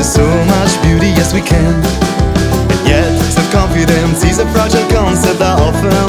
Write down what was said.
with so much beauty, yes we can. And yet self-confidence is a fragile concept that often